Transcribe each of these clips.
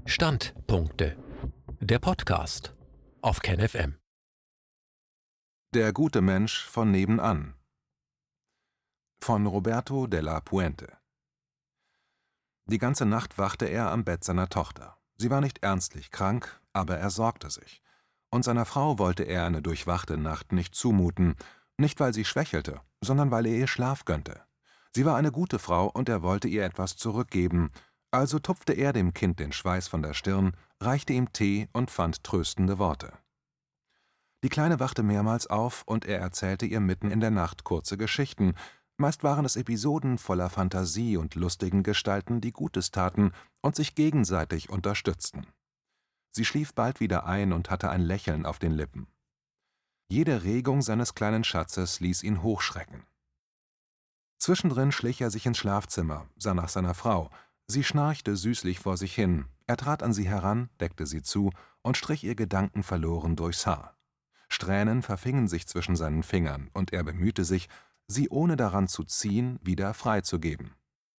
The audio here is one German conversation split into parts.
Standpunkte. Der Podcast auf KenFM. Der gute Mensch von nebenan von Roberto della Puente. Die ganze Nacht wachte er am Bett seiner Tochter. Sie war nicht ernstlich krank, aber er sorgte sich. Und seiner Frau wollte er eine durchwachte Nacht nicht zumuten, nicht weil sie schwächelte, sondern weil er ihr Schlaf gönnte. Sie war eine gute Frau und er wollte ihr etwas zurückgeben, also tupfte er dem Kind den Schweiß von der Stirn, reichte ihm Tee und fand tröstende Worte. Die Kleine wachte mehrmals auf und er erzählte ihr mitten in der Nacht kurze Geschichten. Meist waren es Episoden voller Fantasie und lustigen Gestalten, die Gutes taten und sich gegenseitig unterstützten. Sie schlief bald wieder ein und hatte ein Lächeln auf den Lippen. Jede Regung seines kleinen Schatzes ließ ihn hochschrecken. Zwischendrin schlich er sich ins Schlafzimmer, sah nach seiner Frau. Sie schnarchte süßlich vor sich hin. Er trat an sie heran, deckte sie zu und strich ihr gedankenverloren durchs Haar. Strähnen verfingen sich zwischen seinen Fingern, und er bemühte sich, sie ohne daran zu ziehen, wieder freizugeben.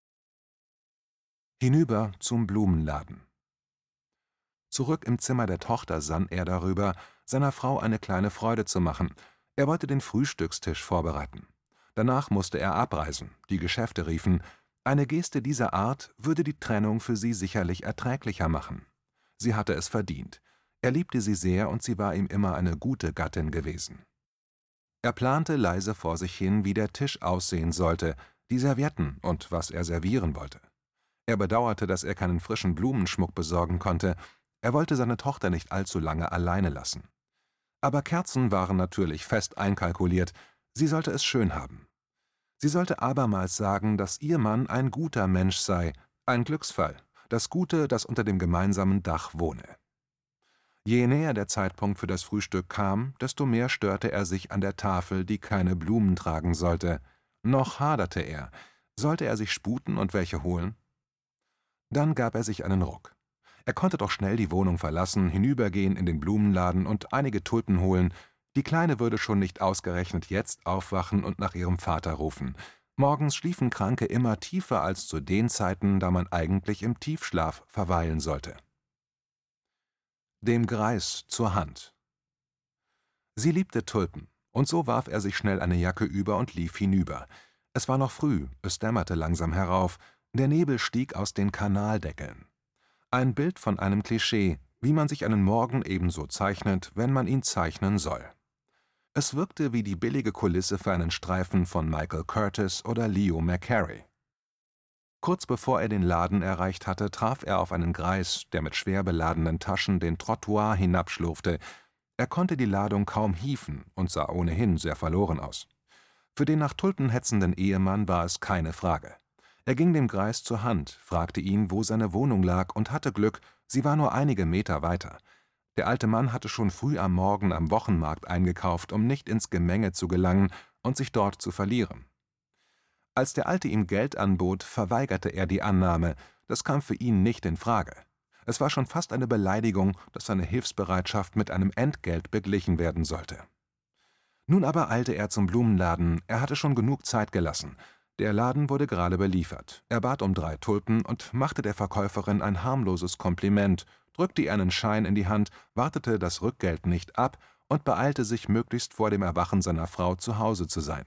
Hinüber zum Blumenladen. Zurück im Zimmer der Tochter sann er darüber, seiner Frau eine kleine Freude zu machen. Er wollte den Frühstückstisch vorbereiten. Danach musste er abreisen, die Geschäfte riefen. Eine Geste dieser Art würde die Trennung für sie sicherlich erträglicher machen. Sie hatte es verdient. Er liebte sie sehr und sie war ihm immer eine gute Gattin gewesen. Er plante leise vor sich hin, wie der Tisch aussehen sollte, die Servietten und was er servieren wollte. Er bedauerte, dass er keinen frischen Blumenschmuck besorgen konnte. Er wollte seine Tochter nicht allzu lange alleine lassen. Aber Kerzen waren natürlich fest einkalkuliert. Sie sollte es schön haben. Sie sollte abermals sagen, dass ihr Mann ein guter Mensch sei, ein Glücksfall, das Gute, das unter dem gemeinsamen Dach wohne. Je näher der Zeitpunkt für das Frühstück kam, desto mehr störte er sich an der Tafel, die keine Blumen tragen sollte. Noch haderte er. Sollte er sich sputen und welche holen? Dann gab er sich einen Ruck. Er konnte doch schnell die Wohnung verlassen, hinübergehen in den Blumenladen und einige Tulpen holen. Die Kleine würde schon nicht ausgerechnet jetzt aufwachen und nach ihrem Vater rufen. Morgens schliefen Kranke immer tiefer als zu den Zeiten, da man eigentlich im Tiefschlaf verweilen sollte. Dem Greis zur Hand. Sie liebte Tulpen, und so warf er sich schnell eine Jacke über und lief hinüber. Es war noch früh, es dämmerte langsam herauf, der Nebel stieg aus den Kanaldeckeln. Ein Bild von einem Klischee, wie man sich einen Morgen ebenso zeichnet, wenn man ihn zeichnen soll. Es wirkte wie die billige Kulisse für einen Streifen von Michael Curtis oder Leo McCarey. Kurz bevor er den Laden erreicht hatte, traf er auf einen Greis, der mit schwer beladenen Taschen den Trottoir hinabschlurfte. Er konnte die Ladung kaum hieven und sah ohnehin sehr verloren aus. Für den nach Tulpen hetzenden Ehemann war es keine Frage. Er ging dem Greis zur Hand, fragte ihn, wo seine Wohnung lag, und hatte Glück, sie war nur einige Meter weiter. Der alte Mann hatte schon früh am Morgen am Wochenmarkt eingekauft, um nicht ins Gemenge zu gelangen und sich dort zu verlieren. Als der Alte ihm Geld anbot, verweigerte er die Annahme. Das kam für ihn nicht in Frage. Es war schon fast eine Beleidigung, dass seine Hilfsbereitschaft mit einem Entgelt beglichen werden sollte. Nun aber eilte er zum Blumenladen. Er hatte schon genug Zeit gelassen. Der Laden wurde gerade beliefert. Er bat um 3 Tulpen und machte der Verkäuferin ein harmloses Kompliment, drückte ihr einen Schein in die Hand, wartete das Rückgeld nicht ab und beeilte sich, möglichst vor dem Erwachen seiner Frau zu Hause zu sein.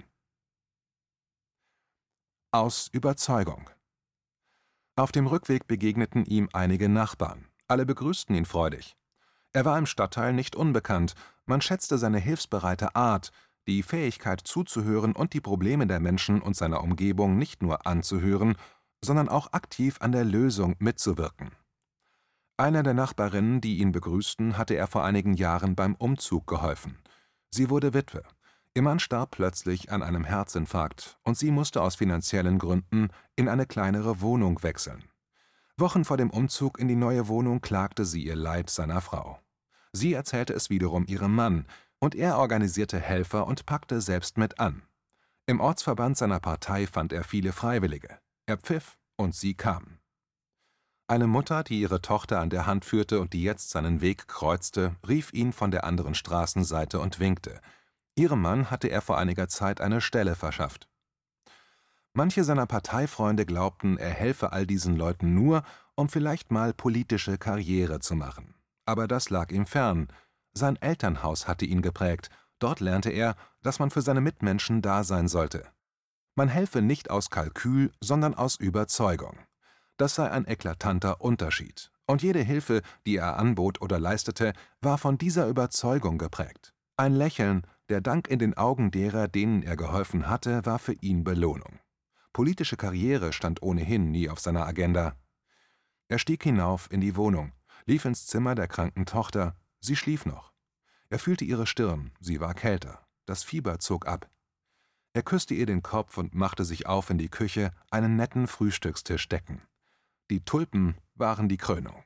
Aus Überzeugung. Auf dem Rückweg begegneten ihm einige Nachbarn. Alle begrüßten ihn freudig. Er war im Stadtteil nicht unbekannt. Man schätzte seine hilfsbereite Art, die Fähigkeit zuzuhören und die Probleme der Menschen und seiner Umgebung nicht nur anzuhören, sondern auch aktiv an der Lösung mitzuwirken. Einer der Nachbarinnen, die ihn begrüßten, hatte er vor einigen Jahren beim Umzug geholfen. Sie wurde Witwe. Ihr Mann starb plötzlich an einem Herzinfarkt und sie musste aus finanziellen Gründen in eine kleinere Wohnung wechseln. Wochen vor dem Umzug in die neue Wohnung klagte sie ihr Leid seiner Frau. Sie erzählte es wiederum ihrem Mann, und er organisierte Helfer und packte selbst mit an. Im Ortsverband seiner Partei fand er viele Freiwillige. Er pfiff und sie kamen. Eine Mutter, die ihre Tochter an der Hand führte und die jetzt seinen Weg kreuzte, rief ihn von der anderen Straßenseite und winkte. Ihrem Mann hatte er vor einiger Zeit eine Stelle verschafft. Manche seiner Parteifreunde glaubten, er helfe all diesen Leuten nur, um vielleicht mal politische Karriere zu machen. Aber das lag ihm fern. Sein Elternhaus hatte ihn geprägt. Dort lernte er, dass man für seine Mitmenschen da sein sollte. Man helfe nicht aus Kalkül, sondern aus Überzeugung. Das sei ein eklatanter Unterschied. Und jede Hilfe, die er anbot oder leistete, war von dieser Überzeugung geprägt. Ein Lächeln, der Dank in den Augen derer, denen er geholfen hatte, war für ihn Belohnung. Politische Karriere stand ohnehin nie auf seiner Agenda. Er stieg hinauf in die Wohnung, lief ins Zimmer der kranken Tochter. Sie schlief noch. Er fühlte ihre Stirn, sie war kälter. Das Fieber zog ab. Er küsste ihr den Kopf und machte sich auf in die Küche, einen netten Frühstückstisch decken. Die Tulpen waren die Krönung.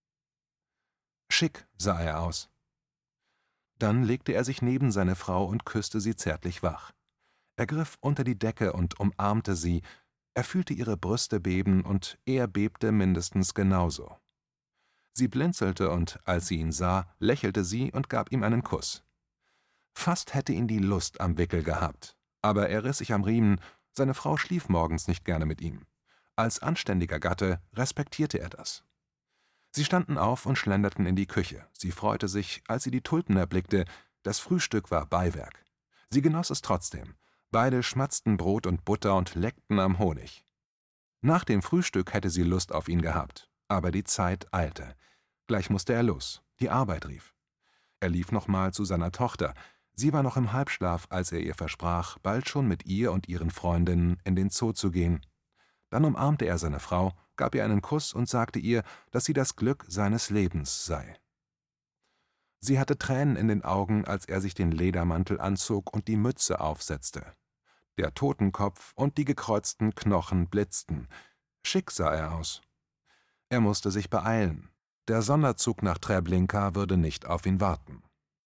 Schick sah er aus. Dann legte er sich neben seine Frau und küsste sie zärtlich wach. Er griff unter die Decke und umarmte sie. Er fühlte ihre Brüste beben und er bebte mindestens genauso. Sie blinzelte und, als sie ihn sah, lächelte sie und gab ihm einen Kuss. Fast hätte ihn die Lust am Wickel gehabt. Aber er riss sich am Riemen, seine Frau schlief morgens nicht gerne mit ihm. Als anständiger Gatte respektierte er das. Sie standen auf und schlenderten in die Küche. Sie freute sich, als sie die Tulpen erblickte. Das Frühstück war Beiwerk. Sie genoss es trotzdem. Beide schmatzten Brot und Butter und leckten am Honig. Nach dem Frühstück hätte sie Lust auf ihn gehabt. Aber die Zeit eilte. Gleich musste er los. Die Arbeit rief. Er lief nochmal zu seiner Tochter. Sie war noch im Halbschlaf, als er ihr versprach, bald schon mit ihr und ihren Freundinnen in den Zoo zu gehen. Dann umarmte er seine Frau, gab ihr einen Kuss und sagte ihr, dass sie das Glück seines Lebens sei. Sie hatte Tränen in den Augen, als er sich den Ledermantel anzog und die Mütze aufsetzte. Der Totenkopf und die gekreuzten Knochen blitzten. Schick sah er aus. Er musste sich beeilen. Der Sonderzug nach Treblinka würde nicht auf ihn warten.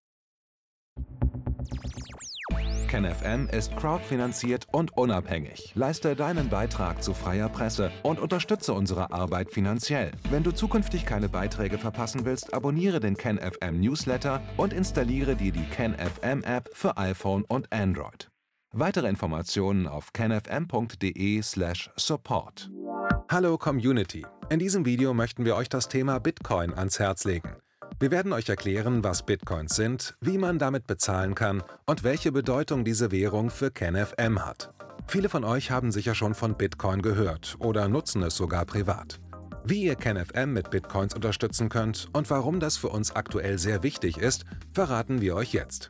KenFM ist crowdfinanziert und unabhängig. Leiste deinen Beitrag zu freier Presse und unterstütze unsere Arbeit finanziell. Wenn du zukünftig keine Beiträge verpassen willst, abonniere den KenFM Newsletter und installiere dir die KenFM App für iPhone und Android. Weitere Informationen auf kenfm.de/support. Hallo Community! In diesem Video möchten wir euch das Thema Bitcoin ans Herz legen. Wir werden euch erklären, was Bitcoins sind, wie man damit bezahlen kann und welche Bedeutung diese Währung für KenFM hat. Viele von euch haben sicher schon von Bitcoin gehört oder nutzen es sogar privat. Wie ihr KenFM mit Bitcoins unterstützen könnt und warum das für uns aktuell sehr wichtig ist, verraten wir euch jetzt.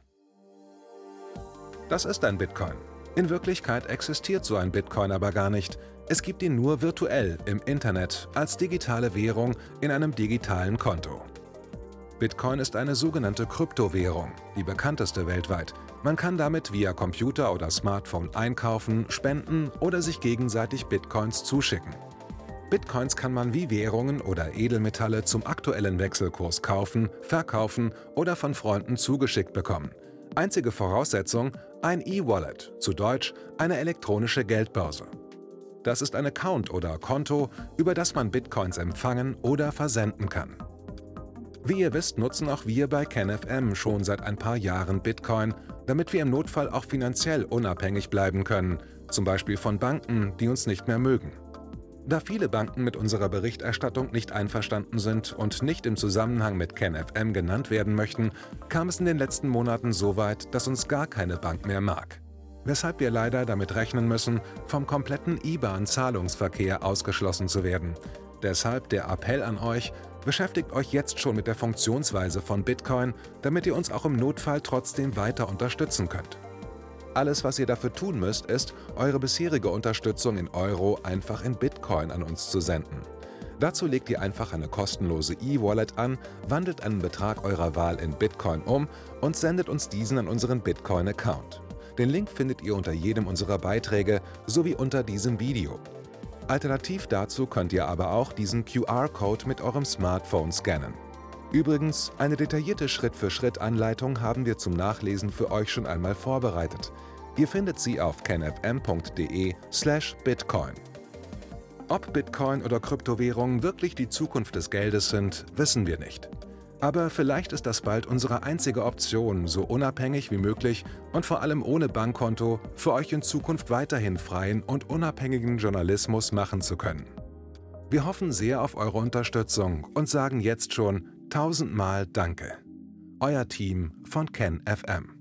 Das ist ein Bitcoin. In Wirklichkeit existiert so ein Bitcoin aber gar nicht. Es gibt ihn nur virtuell im Internet als digitale Währung in einem digitalen Konto. Bitcoin ist eine sogenannte Kryptowährung, die bekannteste weltweit. Man kann damit via Computer oder Smartphone einkaufen, spenden oder sich gegenseitig Bitcoins zuschicken. Bitcoins kann man wie Währungen oder Edelmetalle zum aktuellen Wechselkurs kaufen, verkaufen oder von Freunden zugeschickt bekommen. Einzige Voraussetzung: ein E-Wallet, zu Deutsch eine elektronische Geldbörse. Das ist ein Account oder Konto, über das man Bitcoins empfangen oder versenden kann. Wie ihr wisst, nutzen auch wir bei KenFM schon seit ein paar Jahren Bitcoin, damit wir im Notfall auch finanziell unabhängig bleiben können, zum Beispiel von Banken, die uns nicht mehr mögen. Da viele Banken mit unserer Berichterstattung nicht einverstanden sind und nicht im Zusammenhang mit KenFM genannt werden möchten, kam es in den letzten Monaten so weit, dass uns gar keine Bank mehr mag. Weshalb wir leider damit rechnen müssen, vom kompletten IBAN-Zahlungsverkehr ausgeschlossen zu werden. Deshalb der Appell an euch: Beschäftigt euch jetzt schon mit der Funktionsweise von Bitcoin, damit ihr uns auch im Notfall trotzdem weiter unterstützen könnt. Alles, was ihr dafür tun müsst, ist, eure bisherige Unterstützung in Euro einfach in Bitcoin an uns zu senden. Dazu legt ihr einfach eine kostenlose E-Wallet an, wandelt einen Betrag eurer Wahl in Bitcoin um und sendet uns diesen an unseren Bitcoin-Account. Den Link findet ihr unter jedem unserer Beiträge sowie unter diesem Video. Alternativ dazu könnt ihr aber auch diesen QR-Code mit eurem Smartphone scannen. Übrigens, eine detaillierte Schritt-für-Schritt-Anleitung haben wir zum Nachlesen für euch schon einmal vorbereitet. Ihr findet sie auf kenfm.de/bitcoin. Ob Bitcoin oder Kryptowährungen wirklich die Zukunft des Geldes sind, wissen wir nicht. Aber vielleicht ist das bald unsere einzige Option, so unabhängig wie möglich und vor allem ohne Bankkonto für euch in Zukunft weiterhin freien und unabhängigen Journalismus machen zu können. Wir hoffen sehr auf eure Unterstützung und sagen jetzt schon 1000-mal Danke. Euer Team von KenFM.